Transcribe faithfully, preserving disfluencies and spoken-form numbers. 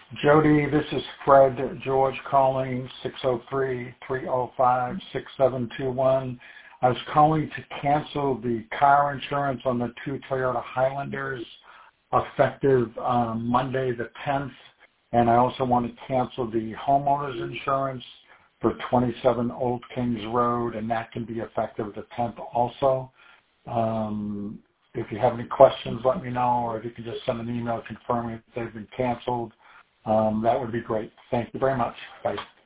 Jody, this is Fred George calling, six oh three, three oh five, six seven two one. I was calling to cancel the car insurance on the two Toyota Highlanders effective um, Monday the tenth, and I also want to cancel the homeowner's insurance for twenty-seven Old Kings Road, and that can be effective the tenth also. Um, if you have any questions, let me know, or if you can just send an email confirming if they've been canceled. Um, that would be great. Thank you very much. Bye.